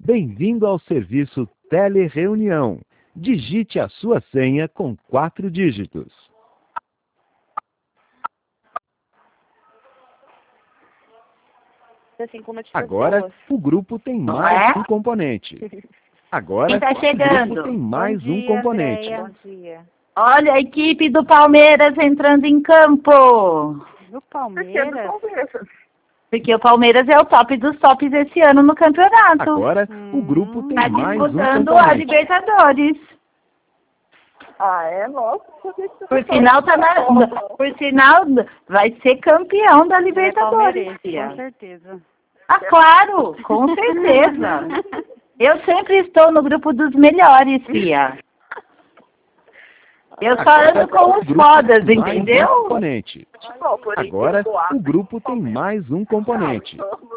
Bem-vindo ao serviço Telereunião. Digite a sua senha com 4 dígitos. Agora, o grupo tem mais um componente. Agora, Quem tá chegando? o grupo tem mais um componente. Bom dia. Olha a equipe do Palmeiras entrando em campo. Do Palmeiras? Porque o Palmeiras é o top dos tops esse ano no campeonato. Agora, o grupo tem Tá mais um disputando a componente. Libertadores. Ah, é? Nossa. Por sinal, por sinal, vai ser campeão da Libertadores. Com Fia. certeza. Ah, claro, com certeza. Eu sempre estou no grupo dos melhores, Fia. Eu só ando com os fodas, tem mais um entendeu? componente. Agora, o grupo tem mais um componente.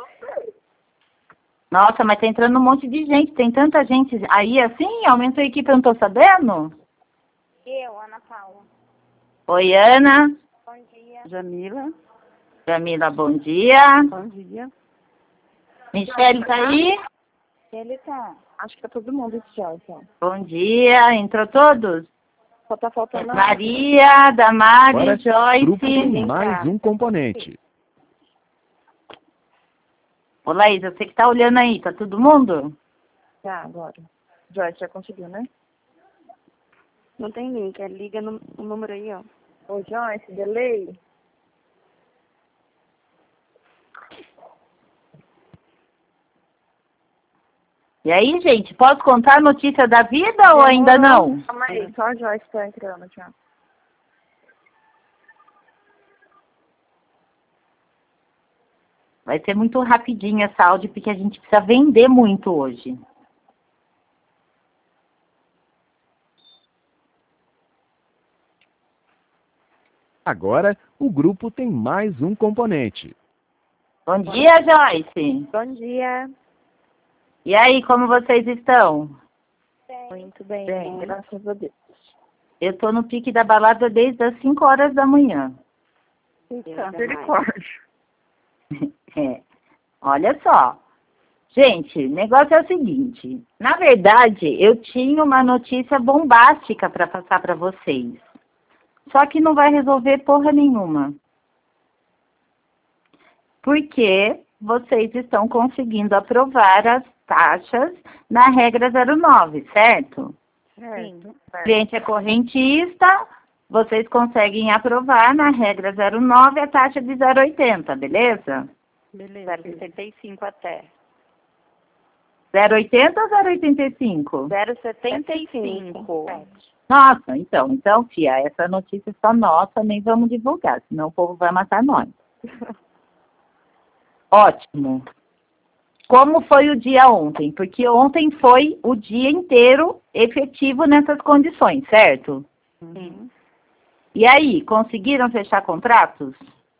Nossa, mas tá entrando um monte de gente, tem tanta gente aí assim, aumentou a equipe, eu não tô sabendo? Eu, Ana Paula. Oi, Ana. Bom dia. Jamila? Jamila, bom dia. Bom dia. Michele tá aí? Ele tá. Acho que tá todo mundo já, então. Bom dia, entrou todos? Só tá faltando a Maria, Damari, Agora, o grupo tem Joyce. mais um componente. Ô, Laís, você que tá olhando aí, tá todo mundo? Já, agora. Joyce já conseguiu, né? Não tem link, liga no número aí, ó. Ô, Joyce, delay. E aí, gente, posso contar a notícia da vida ou ainda não? Calma aí, só a Joyce tá entrando já. Vai ser muito rapidinho essa áudio, porque a gente precisa vender muito hoje. Agora, o grupo tem mais um componente. Bom dia, Joyce. Bom dia. E aí, como vocês estão? Muito bem, graças a Deus. Eu tô no pique da balada desde as 5 horas da manhã. Misericórdia. É. Olha só. Gente, o negócio é o seguinte. Na verdade, eu tinha uma notícia bombástica para passar para vocês. Só que não vai resolver porra nenhuma. Porque vocês estão conseguindo aprovar as taxas na regra 09, certo? Sim. O cliente é correntista, vocês conseguem aprovar na regra 09 a taxa de 0,80, beleza? Beleza. 0,75 até. 0,80 ou 0,85? 0,75. Nossa, então, fia, essa notícia é só nossa, nem vamos divulgar, senão o povo vai matar nós. Ótimo. Como foi o dia ontem? Porque ontem foi o dia inteiro efetivo nessas condições, certo? Sim. E aí, conseguiram fechar contratos?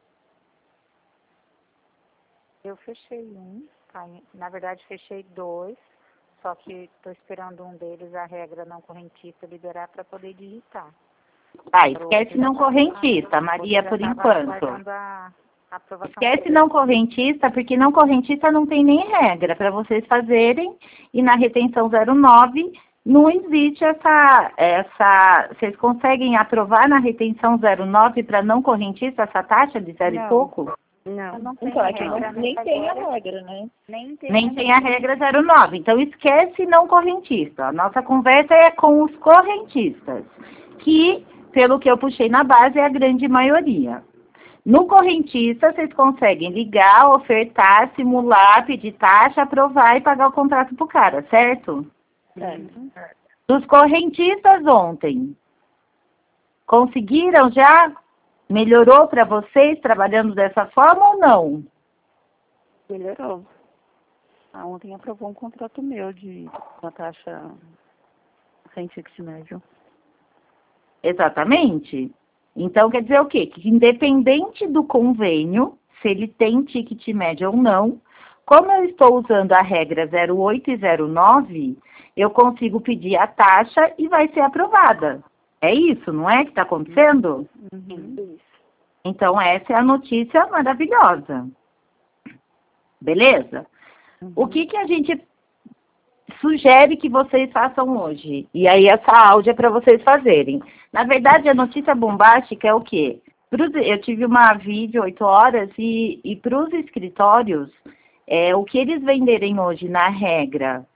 Eu fechei um, tá? Na verdade fechei 2, só que estou esperando um deles, a regra não correntista, liberar para poder digitar. Ah, esquece não correntista, Maria, por enquanto. Esquece não correntista, porque não correntista não tem nem regra para vocês fazerem, e na retenção 09 não existe essa... Vocês conseguem aprovar na retenção 09 para não correntista essa taxa de 0 e pouco? Não tem regra, nem tem a regra, né? Nem tem a regra 09. Então, esquece não correntista. A nossa conversa é com os correntistas, que, pelo que eu puxei na base, é a grande maioria. No correntista, vocês conseguem ligar, ofertar, simular, pedir taxa, aprovar e pagar o contrato pro cara, certo? Certo. Dos correntistas ontem, conseguiram já? Melhorou para vocês trabalhando dessa forma ou não? Melhorou. Ontem aprovou um contrato meu de uma taxa sem ticket médio. Exatamente. Então, quer dizer o quê? Que independente do convênio, se ele tem ticket médio ou não, como eu estou usando a regra 08 e 09, eu consigo pedir a taxa e vai ser aprovada. É isso, não é que está acontecendo? Uhum. Então, essa é a notícia maravilhosa. Beleza? O que a gente sugere que vocês façam hoje. E aí essa áudio é para vocês fazerem. Na verdade, a notícia bombástica é o quê? Eu tive uma vídeo 8 horas e para os escritórios, o que eles venderem hoje na regra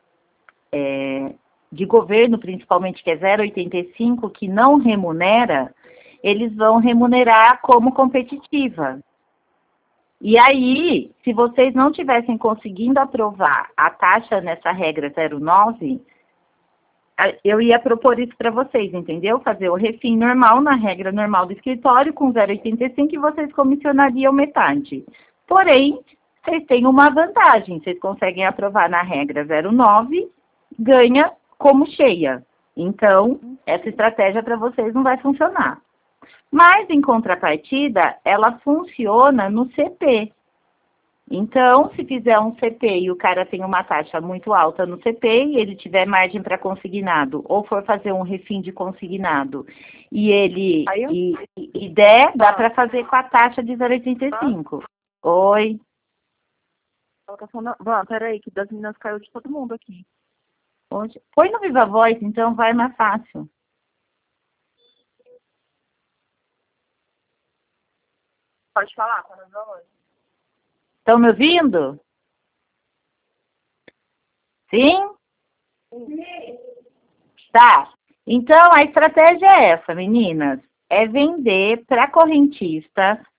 de governo, principalmente, que é 0,85, que não remunera, eles vão remunerar como competitiva. E aí, se vocês não tivessem conseguindo aprovar a taxa nessa regra 0,9, eu ia propor isso para vocês, entendeu? Fazer o refim normal, na regra normal do escritório, com 0,85, e vocês comissionariam metade. Porém, vocês têm uma vantagem, vocês conseguem aprovar na regra 0,9, ganha como cheia. Então, essa estratégia para vocês não vai funcionar. Mas, em contrapartida, ela funciona no CP. Então, se fizer um CP e o cara tem uma taxa muito alta no CP e ele tiver margem para consignado, ou for fazer um refim de consignado, e ele der, dá para fazer com a taxa de 0,85. Oi? Peraí, que das meninas caiu de todo mundo aqui. Onde? Põe no Viva Voz, então vai mais fácil. Pode falar, tá no Viva Voz. Estão me ouvindo? Sim? Tá. Então, a estratégia é essa, meninas. É vender para correntista